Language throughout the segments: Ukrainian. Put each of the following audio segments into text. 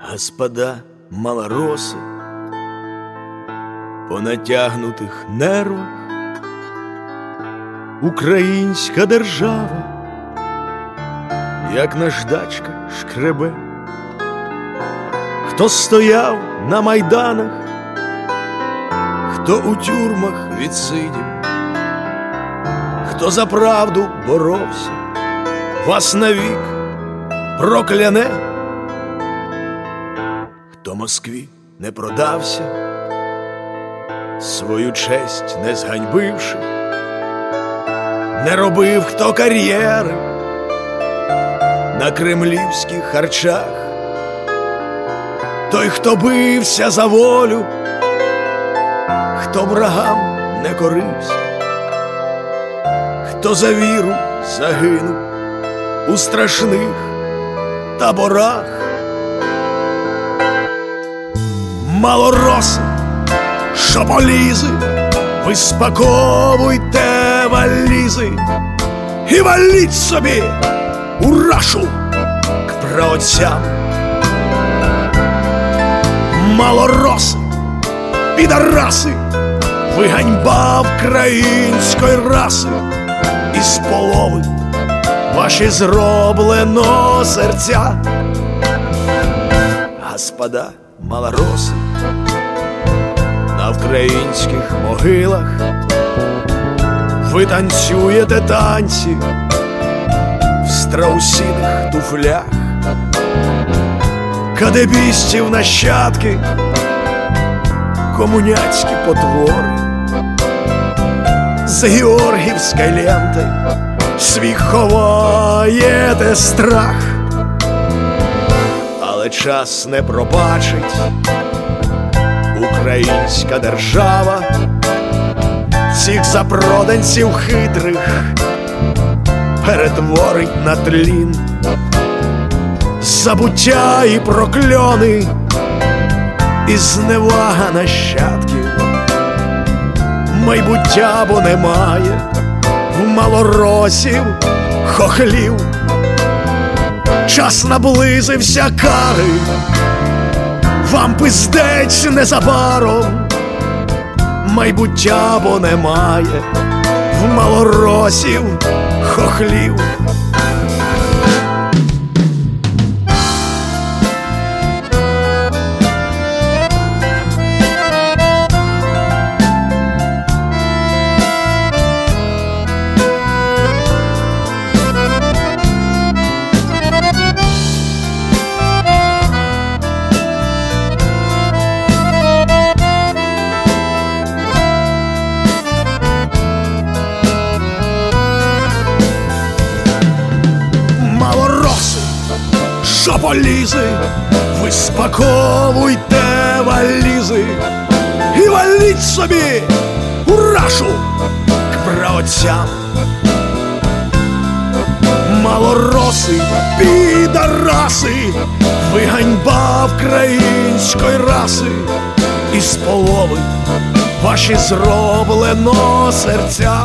Господа малороси по натягнутих нервах, українська держава, як наждачка шкребе. Хто стояв на майданах, хто у тюрмах відсидів, хто за правду боровся, вас навік прокляне. Хто Москві не продався, свою честь не зганьбивши, не робив хто кар'єри на кремлівських харчах, той, хто бився за волю, хто врагам не корився, хто за віру загинув у страшних таборах. Малороси, шополізи, ви спаковуйте валізи і валіть собі у Рашу к праотцям. Малороси, підараси, ви ганьба української раси, із полови ваші зроблено серця. Господа малороси, на українських могилах ви танцюєте танці в страусиних туфлях, кадебістів нащадки, комуняцькі потвори, з георгіївської ленти свій ховаєте страх. Але час не пробачить, українська держава всіх запроданців хитрих перетворить на тлін. Забуття і прокльони, і зневага нащадків, майбуття бо немає в малоросів, хохлів. Час наблизився кари, вам пиздець незабаром, майбуття бо немає в малоросів, хохлів. Шополізи, ви спаковуйте валізи і валіть собі у Рашу к праотцям. Малороси, підараси, ви ганьба української раси, із полови ваші зроблено серця.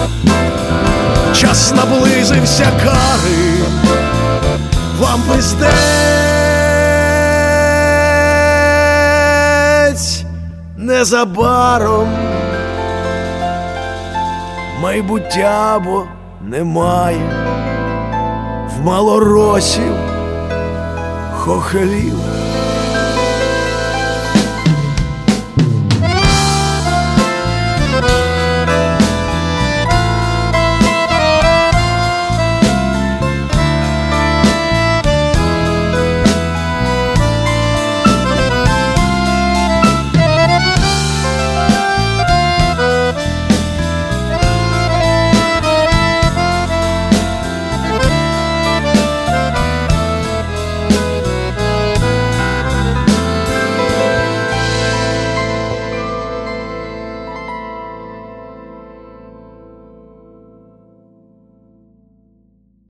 Час наблизився кари, вам пиздець незабаром, майбуття бо немає в малоросів, хохлів.